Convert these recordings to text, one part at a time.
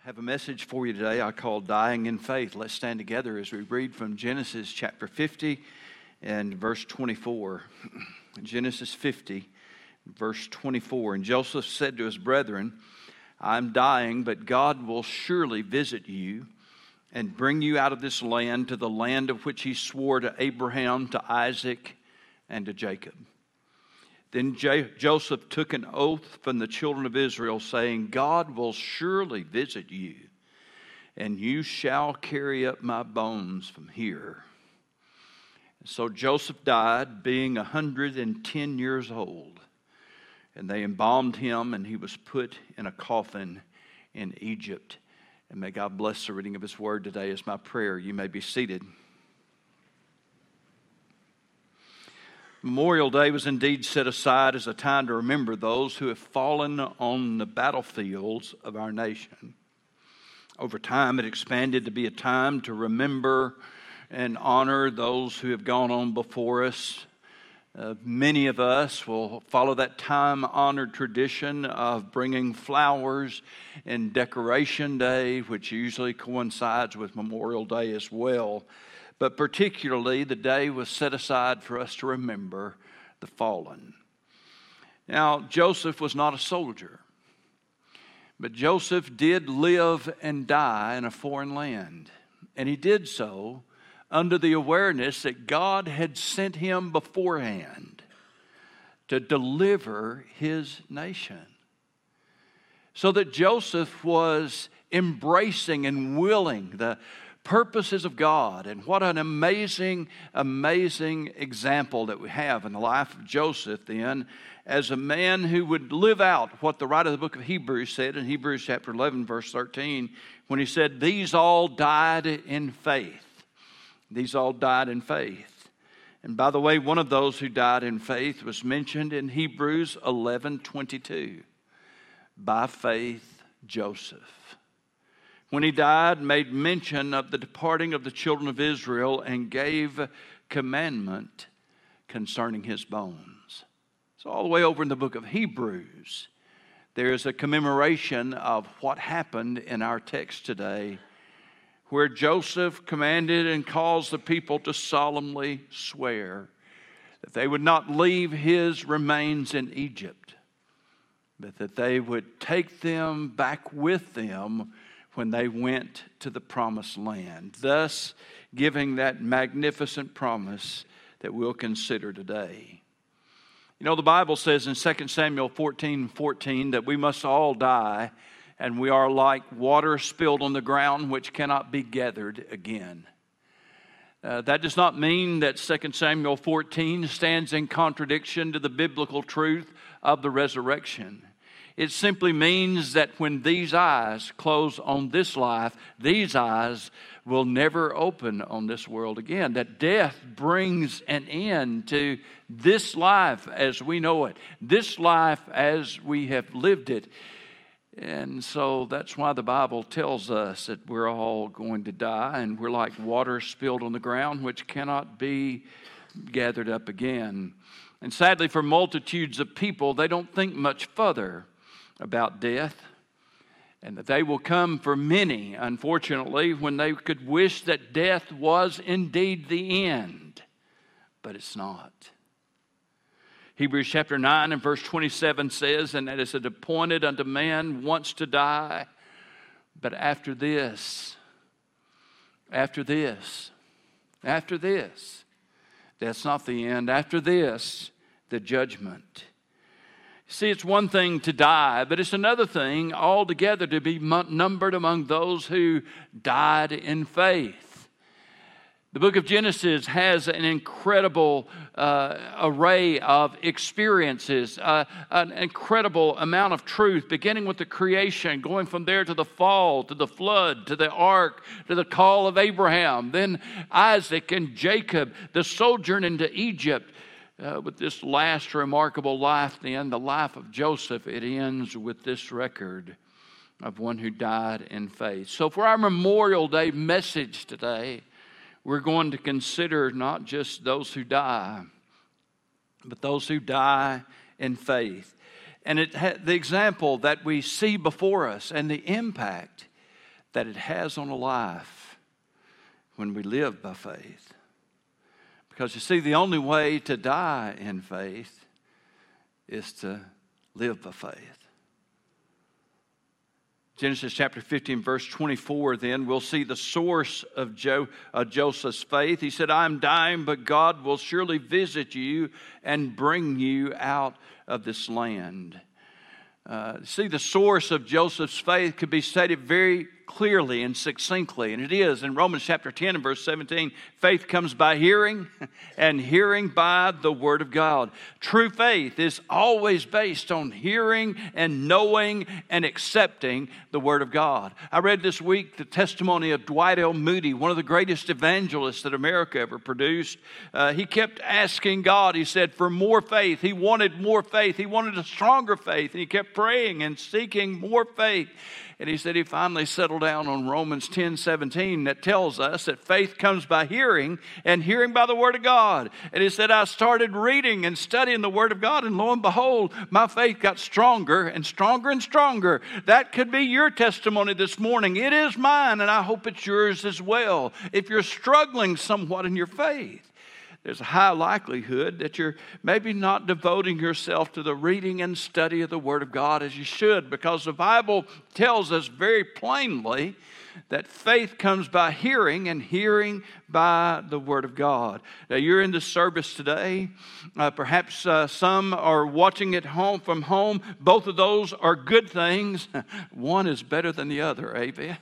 have a message for you today I call Dying in Faith. Let's stand together as we read from Genesis chapter 50 and verse 24. Genesis 50, verse 24. And Joseph said to his brethren, I'm dying, but God will surely visit you and bring you out of this land to the land of which he swore to Abraham, to Isaac, and to Jacob. Then Joseph took an oath from the children of Israel, saying, God will surely visit you, and you shall carry up my bones from here. So Joseph died, being 110 years old, and they embalmed him, and he was put in a coffin in Egypt. And may God bless the reading of his word today is my prayer. You may be seated. Memorial Day was indeed set aside as a time to remember those who have fallen on the battlefields of our nation. Over time, it expanded to be a time to remember and honor those who have gone on before us. Many of us will follow that time-honored tradition of bringing flowers in Decoration Day, which usually coincides with Memorial Day as well. But particularly, the day was set aside for us to remember the fallen. Now, Joseph was not a soldier, but Joseph did live and die in a foreign land. And he did so under the awareness that God had sent him beforehand to deliver his nation. So that Joseph was embracing and willing the purposes of God. And what an amazing, amazing example that we have in the life of Joseph then, as a man who would live out what the writer of the book of Hebrews said in Hebrews chapter 11, verse 13, when he said, these all died in faith. These all died in faith. And by the way, one of those who died in faith was mentioned in Hebrews 11:22. By faith, Joseph, when he died, made mention of the departing of the children of Israel and gave commandment concerning his bones. So all the way over in the book of Hebrews, there is a commemoration of what happened in our text today, where Joseph commanded and caused the people to solemnly swear that they would not leave his remains in Egypt, but that they would take them back with them when they went to the promised land, thus giving that magnificent promise that we'll consider today. You know, the Bible says in 2 Samuel 14:14 that we must all die, and we are like water spilled on the ground which cannot be gathered again. That does not mean that 2 Samuel 14 stands in contradiction to the biblical truth of the resurrection. It simply means that when these eyes close on this life, these eyes will never open on this world again. That death brings an end to this life as we know it, this life as we have lived it. And so that's why the Bible tells us that we're all going to die, and we're like water spilled on the ground which cannot be gathered up again. And sadly, for multitudes of people, they don't think much further about death, and that they will come for many, unfortunately, when they could wish that death was indeed the end, but it's not. Hebrews chapter 9 and verse 27 says, and that it is appointed unto man once to die, but after this, that's not the end. After this, the judgment. See, it's one thing to die, but it's another thing altogether to be numbered among those who died in faith. The book of Genesis has an incredible array of experiences, an incredible amount of truth, beginning with the creation, going from there to the fall, to the flood, to the ark, to the call of Abraham, then Isaac and Jacob, the sojourn into Egypt. With this last remarkable life, then, the life of Joseph, it ends with this record of one who died in faith. So for our Memorial Day message today, we're going to consider not just those who die, but those who die in faith. And the example that we see before us and the impact that it has on a life when we live by faith. Because you see, the only way to die in faith is to live by faith. Genesis chapter 15, verse 24, then we'll see the source of Joseph's faith. He said, I'm dying, but God will surely visit you and bring you out of this land. See, the source of Joseph's faith could be stated very clearly and succinctly, and it is in Romans chapter 10 and verse 17. Faith comes by hearing, and hearing by the Word of God. True faith is always based on hearing and knowing and accepting the Word of God. I read this week the testimony of Dwight L. Moody, one of the greatest evangelists that America ever produced. He kept asking God, he said, for more faith. He wanted more faith. He wanted a stronger faith, and he kept praying and seeking more faith. And he said he finally settled down on Romans 10:17 that tells us that faith comes by hearing, and hearing by the Word of God. And he said, I started reading and studying the Word of God, and lo and behold, my faith got stronger and stronger and stronger. That could be your testimony this morning. It is mine, and I hope it's yours as well. If you're struggling somewhat in your faith, there's a high likelihood that you're maybe not devoting yourself to the reading and study of the Word of God as you should, because the Bible tells us very plainly that faith comes by hearing, and hearing by the Word of God. Now, you're in the service today. Perhaps some are watching at home from home. Both of those are good things. One is better than the other, amen?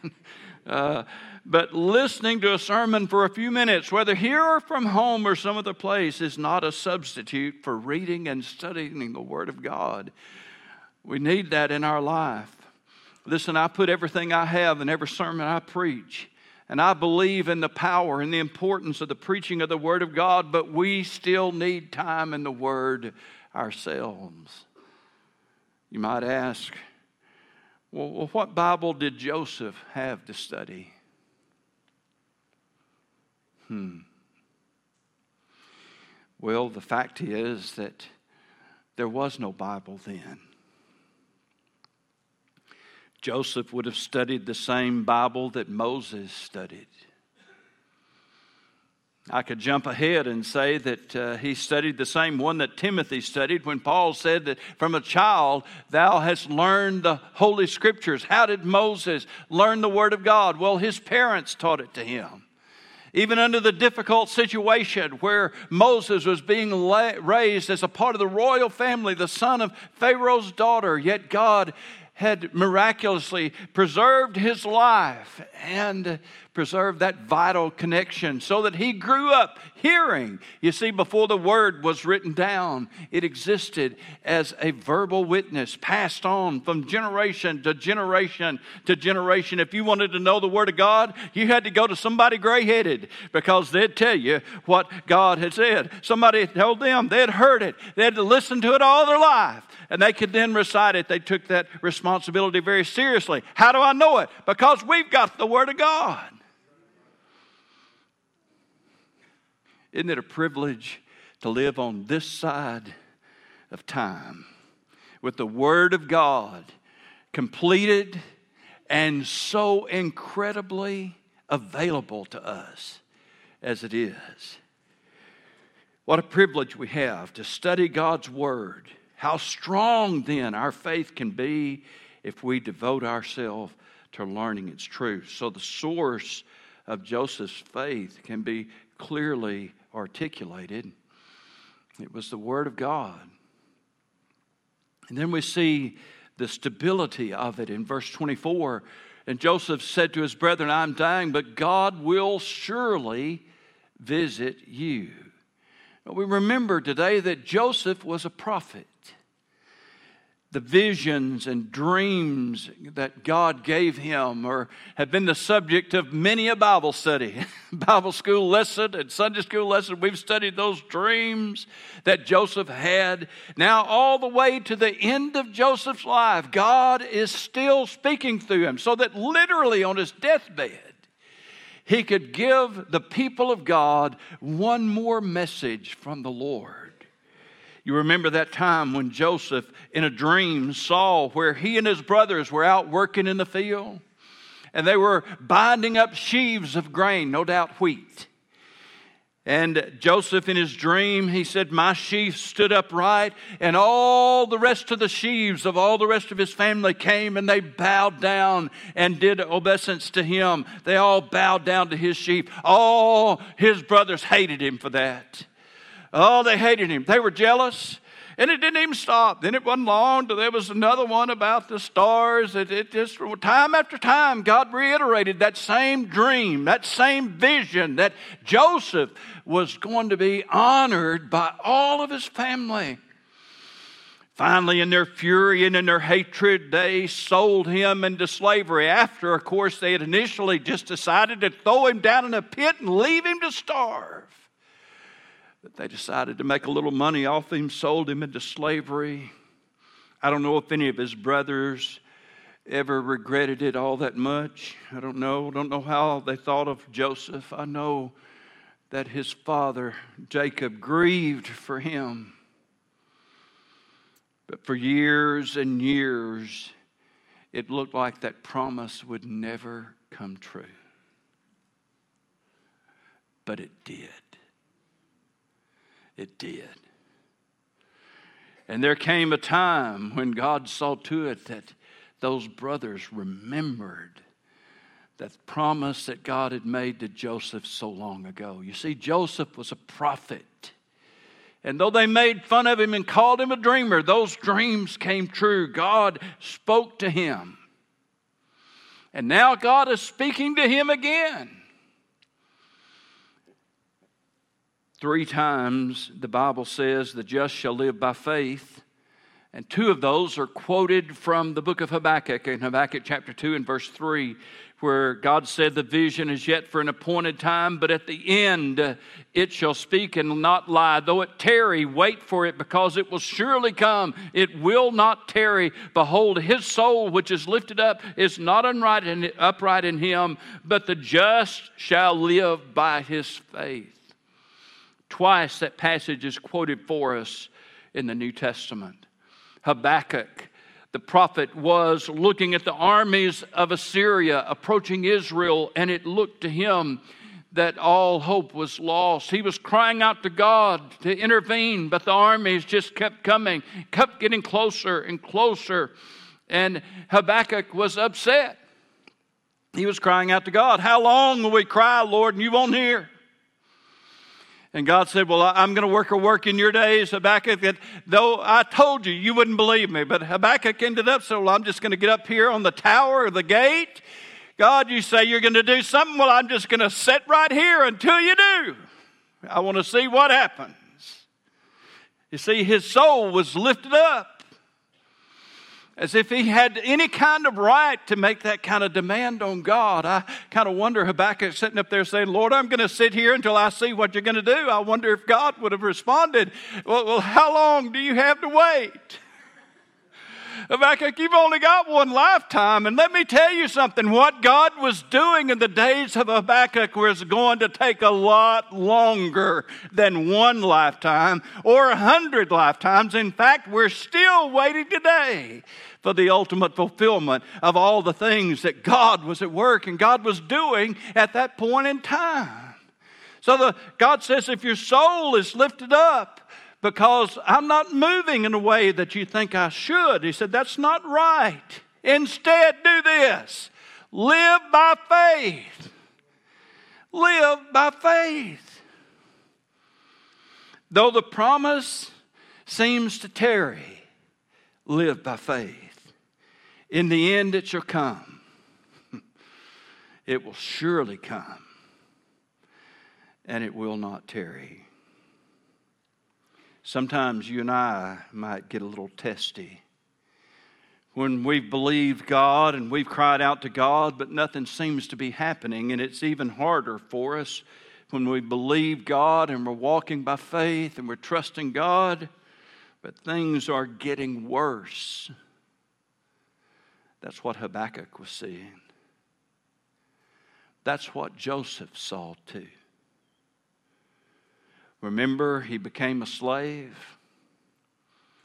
But listening to a sermon for a few minutes, whether here or from home or some other place, is not a substitute for reading and studying the Word of God. We need that in our life. Listen, I put everything I have in every sermon I preach. And I believe in the power and the importance of the preaching of the Word of God, but we still need time in the Word ourselves. You might ask, well, what Bible did Joseph have to study? Well, the fact is that there was no Bible then. Joseph would have studied the same Bible that Moses studied. I could jump ahead and say that he studied the same one that Timothy studied when Paul said that from a child thou hast learned the Holy Scriptures. How did Moses learn the Word of God? Well, his parents taught it to him. Even under the difficult situation where Moses was being raised as a part of the royal family, the son of Pharaoh's daughter, yet God had miraculously preserved his life and preserved that vital connection so that he grew up hearing. You see, before the word was written down, it existed as a verbal witness passed on from generation to generation to generation. If you wanted to know the Word of God, you had to go to somebody gray-headed, because they'd tell you what God had said. Somebody told them, they'd heard it. They had to listen to it all their life, and they could then recite it. They took that responsibility very seriously. How do I know it? Because we've got the Word of God. Isn't it a privilege to live on this side of time with the Word of God completed and so incredibly available to us as it is? What a privilege we have to study God's Word. How strong then our faith can be if we devote ourselves to learning its truth. So the source of Joseph's faith can be clearly articulated. It was the Word of God. And then we see the stability of it in verse 24. And Joseph said to his brethren, I'm dying, but God will surely visit you. Now, we remember today that Joseph was a prophet. The visions and dreams that God gave him have been the subject of many a Bible study. Bible school lesson and Sunday school lesson, we've studied those dreams that Joseph had. Now, all the way to the end of Joseph's life, God is still speaking through him, so that literally on his deathbed, he could give the people of God one more message from the Lord. You remember that time when Joseph, in a dream, saw where he and his brothers were out working in the field. And they were binding up sheaves of grain, no doubt wheat. And Joseph, in his dream, he said, my sheaf stood upright, and all the rest of the sheaves of all the rest of his family came, and they bowed down and did obeisance to him. They all bowed down to his sheaf. All his brothers hated him for that. Oh, they hated him. They were jealous. And it didn't even stop. Then it wasn't long till there was another one about the stars. It just, time after time, God reiterated that same dream, that same vision, that Joseph was going to be honored by all of his family. Finally, in their fury and in their hatred, they sold him into slavery. After, of course, they had initially just decided to throw him down in a pit and leave him to starve. But they decided to make a little money off him, sold him into slavery. I don't know if any of his brothers ever regretted it all that much. I don't know how they thought of Joseph. I know that his father, Jacob, grieved for him. But for years and years, it looked like that promise would never come true. But it did. It did. And there came a time when God saw to it that those brothers remembered that promise that God had made to Joseph so long ago. You see, Joseph was a prophet. And though they made fun of him and called him a dreamer, those dreams came true. God spoke to him. And now God is speaking to him again. 3 times the Bible says the just shall live by faith. And 2 of those are quoted from the book of Habakkuk, in Habakkuk chapter 2 and verse 3, where God said the vision is yet for an appointed time, but at the end it shall speak and not lie. Though it tarry, wait for it, because it will surely come. It will not tarry. Behold, his soul which is lifted up is not upright in him, but the just shall live by his faith. Twice that passage is quoted for us in the New Testament. Habakkuk, the prophet, was looking at the armies of Assyria approaching Israel, and it looked to him that all hope was lost. He was crying out to God to intervene, but the armies just kept coming, kept getting closer and closer, and Habakkuk was upset. He was crying out to God, how long will we cry, Lord, and you won't hear? And God said, well, I'm going to work a work in your days, Habakkuk, that though I told you, you wouldn't believe me. But Habakkuk ended up saying, well, I'm just going to get up here on the tower of the gate. God, you say you're going to do something. Well, I'm just going to sit right here until you do. I want to see what happens. You see, his soul was lifted up, as if he had any kind of right to make that kind of demand on God. I kind of wonder, Habakkuk sitting up there saying, Lord, I'm going to sit here until I see what you're going to do. I wonder if God would have responded, well, how long do you have to wait? Habakkuk, you've only got one lifetime. And let me tell you something. What God was doing in the days of Habakkuk was going to take a lot longer than one lifetime or 100 lifetimes. In fact, we're still waiting today for the ultimate fulfillment of all the things that God was at work and God was doing at that point in time. So God says, if your soul is lifted up, because I'm not moving in a way that you think I should. He said, that's not right. Instead, do this. Live by faith. Live by faith. Though the promise seems to tarry, live by faith. In the end, it shall come. It will surely come. And it will not tarry. Sometimes you and I might get a little testy when we've believed God and we've cried out to God, but nothing seems to be happening. And it's even harder for us when we believe God and we're walking by faith and we're trusting God, but things are getting worse. That's what Habakkuk was seeing. That's what Joseph saw too. Remember, he became a slave.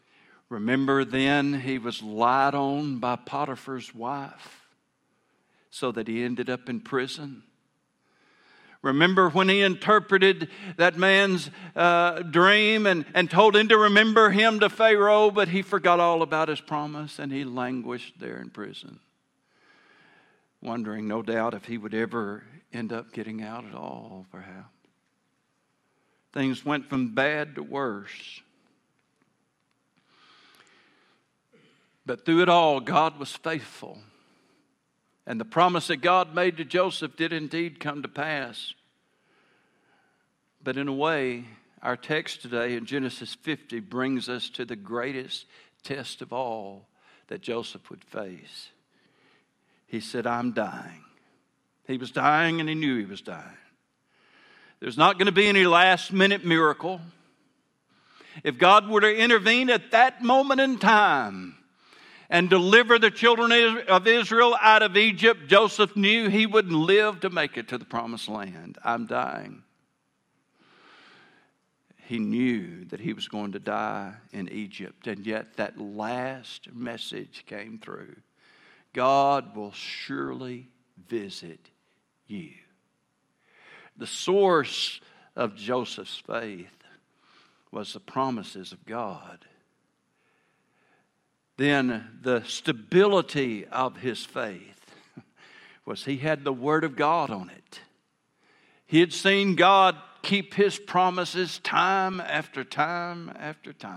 Remember, then he was lied on by Potiphar's wife. so that he ended up in prison? Remember when he interpreted that man's dream and told him to remember him to Pharaoh, but he forgot all about his promise and he languished there in prison, wondering, no doubt, if he would ever end up getting out at all, perhaps. Things went from bad to worse. But through it all, God was faithful. And the promise that God made to Joseph did indeed come to pass. But in a way, our text today in Genesis 50 brings us to the greatest test of all that Joseph would face. He said, I'm dying. He was dying and he knew he was dying. There's not going to be any last-minute miracle. If God were to intervene at that moment in time and deliver the children of Israel out of Egypt, Joseph knew he wouldn't live to make it to the promised land. I'm dying. He knew that he was going to die in Egypt, and yet that last message came through. God will surely visit you. The source of Joseph's faith was the promises of God. Then the stability of his faith was he had the Word of God on it. He had seen God keep his promises time after time after time.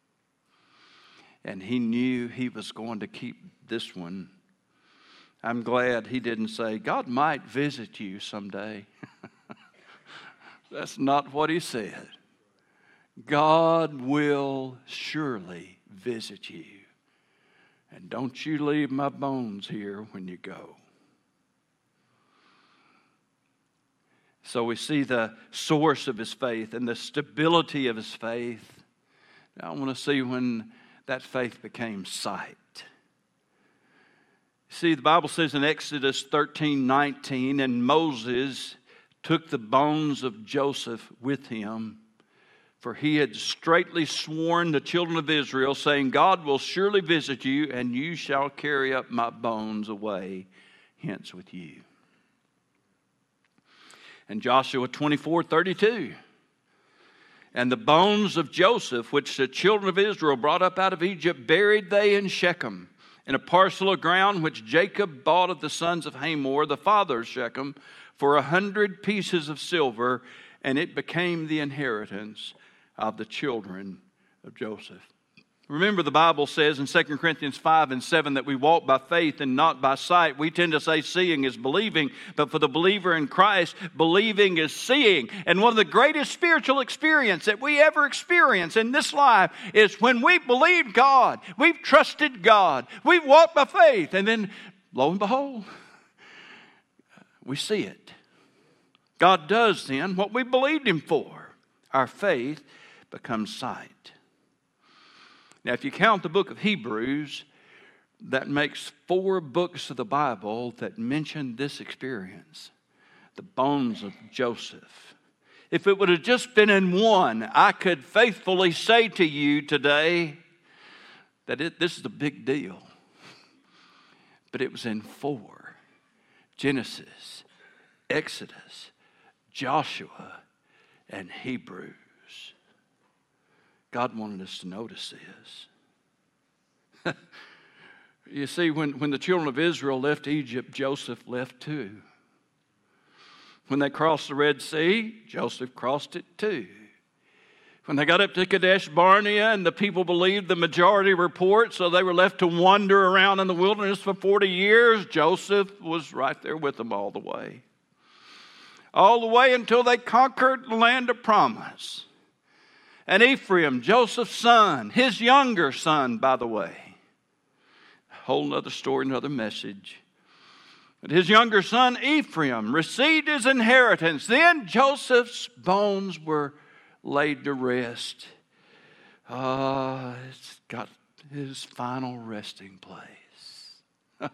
And he knew he was going to keep this one. I'm glad he didn't say, God might visit you someday. That's not what he said. God will surely visit you. And don't you leave my bones here when you go. So we see the source of his faith and the stability of his faith. Now I want to see when that faith became sight. See, the Bible says in Exodus 13:19, and Moses took the bones of Joseph with him, for he had straitly sworn the children of Israel, saying, God will surely visit you, and you shall carry up my bones away hence with you. And Joshua 24:32, and the bones of Joseph, which the children of Israel brought up out of Egypt, buried they in Shechem, in a parcel of ground which Jacob bought of the sons of Hamor, the father of Shechem, for 100 pieces of silver, and it became the inheritance of the children of Joseph. Remember, the Bible says in 2 Corinthians 5:7 that we walk by faith and not by sight. We tend to say seeing is believing, but for the believer in Christ, believing is seeing. And one of the greatest spiritual experiences that we ever experience in this life is when we believe God, we've trusted God, we've walked by faith, and then, lo and behold, we see it. God does then what we believed Him for. Our faith becomes sight. Now, if you count the book of Hebrews, that makes 4 books of the Bible that mention this experience, the bones of Joseph. If it would have just been in one, I could faithfully say to you today that this is a big deal. But it was in 4. Genesis, Exodus, Joshua, and Hebrews. God wanted us to notice this. You see, when the children of Israel left Egypt, Joseph left too. When they crossed the Red Sea, Joseph crossed it too. When they got up to Kadesh Barnea and the people believed the majority report, so they were left to wander around in the wilderness for 40 years, Joseph was right there with them all the way. All the way until they conquered the land of promise. And Ephraim, Joseph's son, his younger son, by the way. A whole other story, another message. But his younger son, Ephraim, received his inheritance. Then Joseph's bones were laid to rest. It's got his final resting place.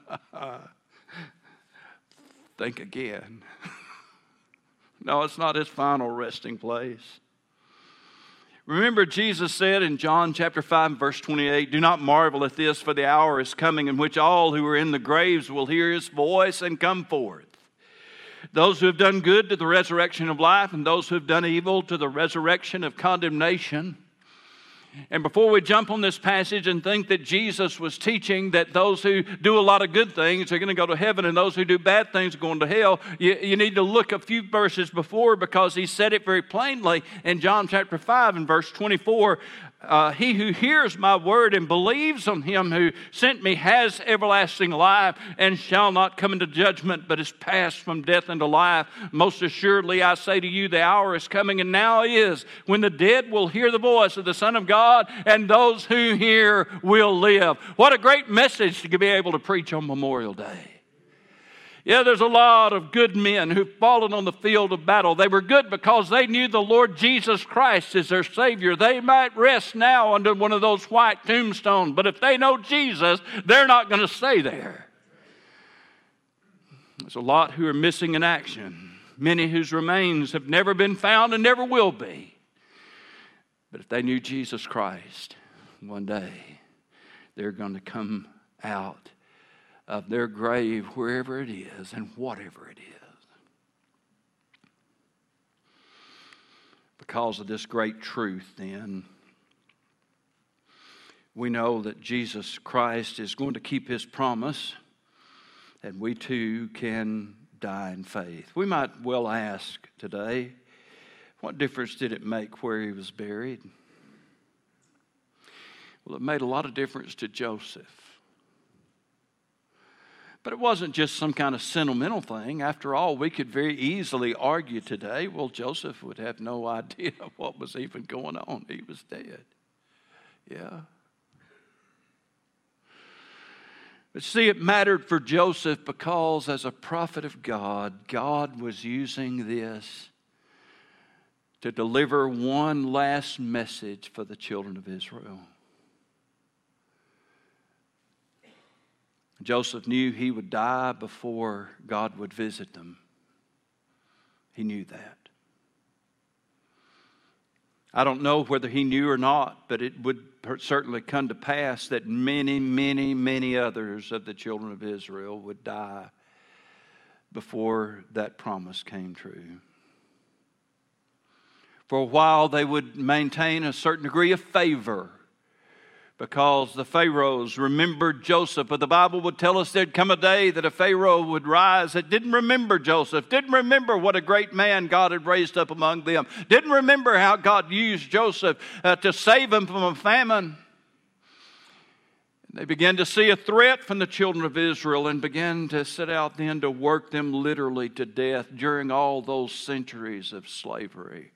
Think again. No, it's not his final resting place. Remember, Jesus said in John chapter 5, verse 28, "Do not marvel at this, for the hour is coming in which all who are in the graves will hear His voice and come forth. Those who have done good to the resurrection of life, and those who have done evil to the resurrection of condemnation." And before we jump on this passage and think that Jesus was teaching that those who do a lot of good things are going to go to heaven and those who do bad things are going to hell, you need to look a few verses before, because He said it very plainly in John chapter 5 and verse 24. "He who hears my word and believes on Him who sent me has everlasting life and shall not come into judgment, but is passed from death into life. Most assuredly I say to you, the hour is coming, and now is, when the dead will hear the voice of the Son of God, and those who hear will live." What a great message to be able to preach on Memorial Day. Yeah, there's a lot of good men who've fallen on the field of battle. They were good because they knew the Lord Jesus Christ as their Savior. They might rest now under one of those white tombstones, but if they know Jesus, they're not going to stay there. There's a lot who are missing in action, many whose remains have never been found and never will be. But if they knew Jesus Christ, one day they're going to come out of their grave, wherever it is and whatever it is. Because of this great truth, then, we know that Jesus Christ is going to keep His promise, and we too can die in faith. We might well ask today, what difference did it make where He was buried? Well, it made a lot of difference to Joseph. But it wasn't just some kind of sentimental thing. After all, we could very easily argue today, well, Joseph would have no idea what was even going on. He was dead. Yeah. But see, it mattered for Joseph because as a prophet of God, God was using this to deliver one last message for the children of Israel. Joseph knew he would die before God would visit them. He knew that. I don't know whether he knew or not, but it would certainly come to pass that many, many, many others of the children of Israel would die before that promise came true. For a while, they would maintain a certain degree of favor because the Pharaohs remembered Joseph. But the Bible would tell us there'd come a day that a Pharaoh would rise that didn't remember Joseph, didn't remember what a great man God had raised up among them, didn't remember how God used Joseph to save him from a famine. They began to see a threat from the children of Israel and began to set out then to work them literally to death during all those centuries of slavery.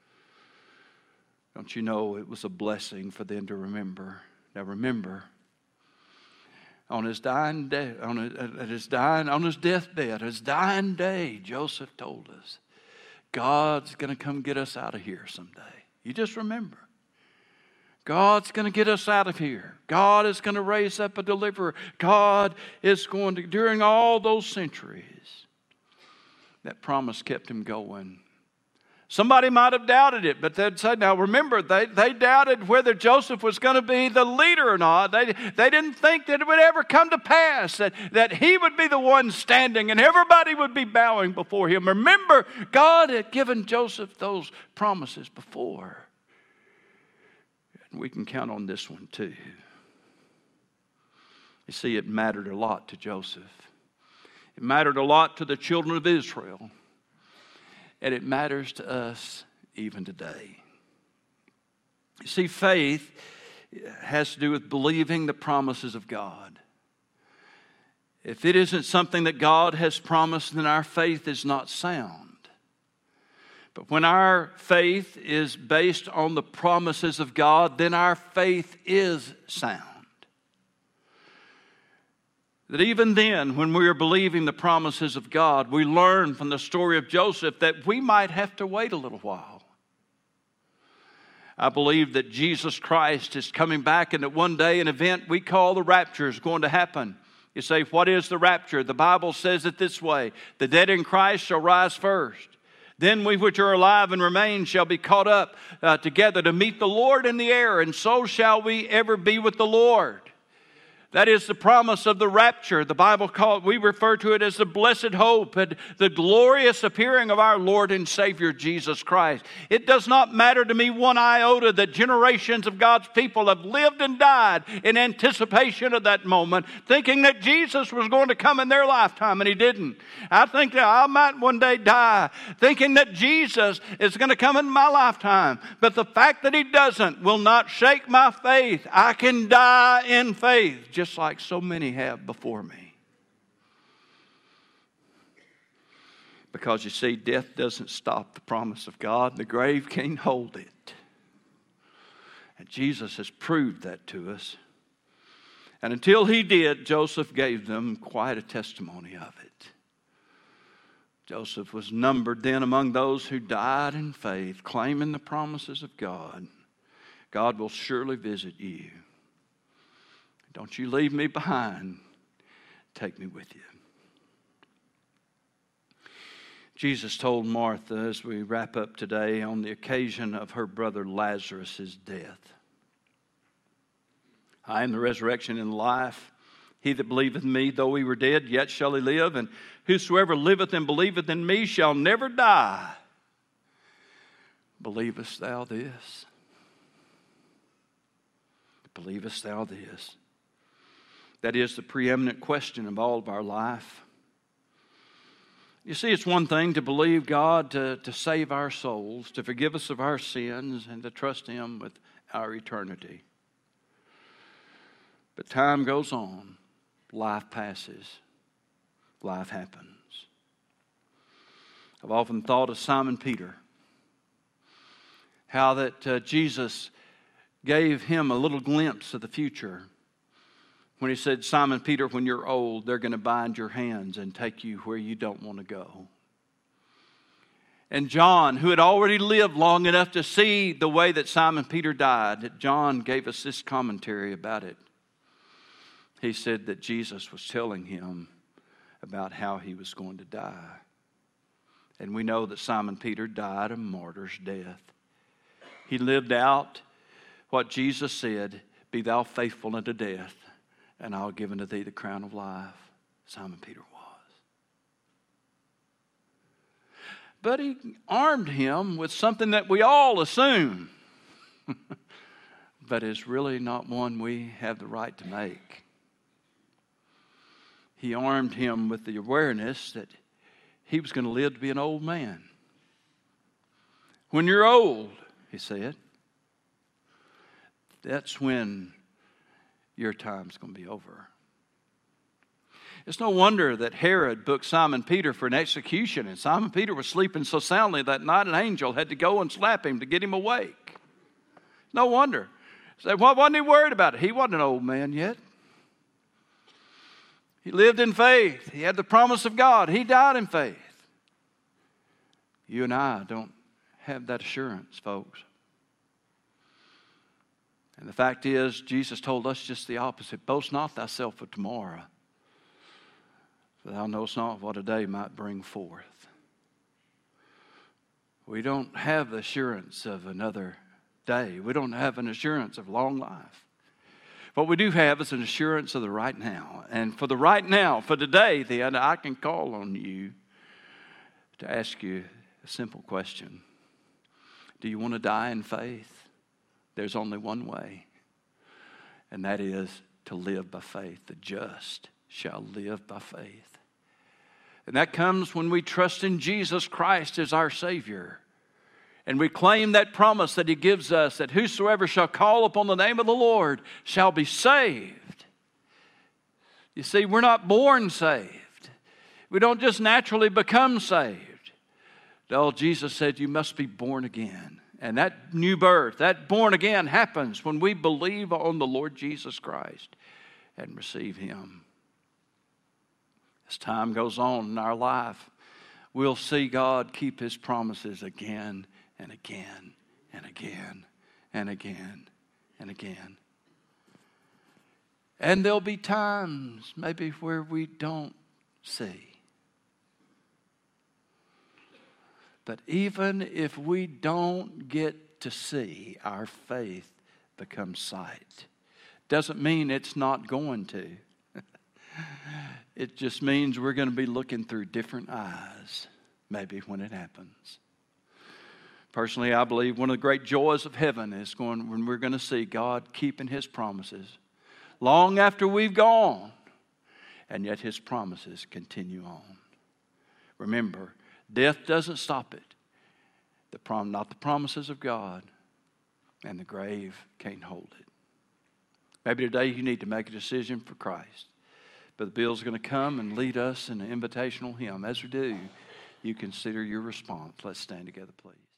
Don't you know it was a blessing for them to remember? Now remember, on his dying day, on his deathbed, his dying day, Joseph told us, God's going to come get us out of here someday. You just remember. God's going to get us out of here. God is going to raise up a deliverer. God is going to, during all those centuries, that promise kept him going. Somebody might have doubted it, but they'd say, now remember, they doubted whether Joseph was going to be the leader or not. They didn't think that it would ever come to pass, that he would be the one standing and everybody would be bowing before him. Remember, God had given Joseph those promises before. And we can count on this one too. You see, it mattered a lot to Joseph. It mattered a lot to the children of Israel. And it matters to us even today. You see, faith has to do with believing the promises of God. If it isn't something that God has promised, then our faith is not sound. But when our faith is based on the promises of God, then our faith is sound. That even then, when we are believing the promises of God, we learn from the story of Joseph that we might have to wait a little while. I believe that Jesus Christ is coming back and that one day an event we call the rapture is going to happen. You say, what is the rapture? The Bible says it this way: the dead in Christ shall rise first. Then we which are alive and remain shall be caught up together to meet the Lord in the air, and so shall we ever be with the Lord. That is the promise of the rapture. The Bible we refer to it as the blessed hope and the glorious appearing of our Lord and Savior Jesus Christ. It does not matter to me one iota that generations of God's people have lived and died in anticipation of that moment, thinking that Jesus was going to come in their lifetime, and He didn't. I think that I might one day die thinking that Jesus is going to come in my lifetime, but the fact that He doesn't will not shake my faith. I can die in faith, just like so many have before me. Because you see, death doesn't stop the promise of God. The grave can't hold it. And Jesus has proved that to us. And until He did, Joseph gave them quite a testimony of it. Joseph was numbered then among those who died in faith, claiming the promises of God. God will surely visit you. Don't you leave me behind. Take me with you. Jesus told Martha, as we wrap up today, on the occasion of her brother Lazarus' death, I am the resurrection and life. He that believeth in me, though he were dead, yet shall he live. And whosoever liveth and believeth in me shall never die. Believest thou this? Believest thou this? That is the preeminent question of all of our life. You see, it's one thing to believe God to save our souls, to forgive us of our sins, and to trust Him with our eternity. But time goes on. Life passes. Life happens. I've often thought of Simon Peter. How that Jesus gave him a little glimpse of the future when He said, Simon Peter, when you're old, they're going to bind your hands and take you where you don't want to go. And John, who had already lived long enough to see the way that Simon Peter died, John gave us this commentary about it. He said that Jesus was telling him about how he was going to die. And we know that Simon Peter died a martyr's death. He lived out what Jesus said, be thou faithful unto death, and I'll give unto thee the crown of life. Simon Peter was. But He armed him with something that we all assume, but is really not one we have the right to make. He armed him with the awareness that he was going to live to be an old man. When you're old, He said, that's when your time's going to be over. It's no wonder that Herod booked Simon Peter for an execution, and Simon Peter was sleeping so soundly that night an angel had to go and slap him to get him awake. No wonder. So why wasn't he worried about it? He wasn't an old man yet. He lived in faith. He had the promise of God. He died in faith. You and I don't have that assurance, folks. And the fact is, Jesus told us just the opposite. Boast not thyself of tomorrow, for thou knowest not what a day might bring forth. We don't have the assurance of another day. We don't have an assurance of long life. What we do have is an assurance of the right now. And for the right now, for today, then, I can call on you to ask you a simple question. Do you want to die in faith? There's only one way, and that is to live by faith. The just shall live by faith. And that comes when we trust in Jesus Christ as our Savior. And we claim that promise that He gives us, that whosoever shall call upon the name of the Lord shall be saved. You see, we're not born saved. We don't just naturally become saved. No, Jesus said you must be born again. And that new birth, that born again happens when we believe on the Lord Jesus Christ and receive Him. As time goes on in our life, we'll see God keep His promises again and again and again and again and again. And there'll be times maybe where we don't see. But even if we don't get to see, our faith becomes sight. Doesn't mean it's not going to. It just means we're going to be looking through different eyes, maybe when it happens. Personally, I believe one of the great joys of heaven is when we're going to see God keeping His promises long after we've gone, and yet His promises continue on. Remember, death doesn't stop it. Not the promises of God, and the grave can't hold it. Maybe today you need to make a decision for Christ. But Bill's going to come and lead us in an invitational hymn. As we do, you consider your response. Let's stand together, please.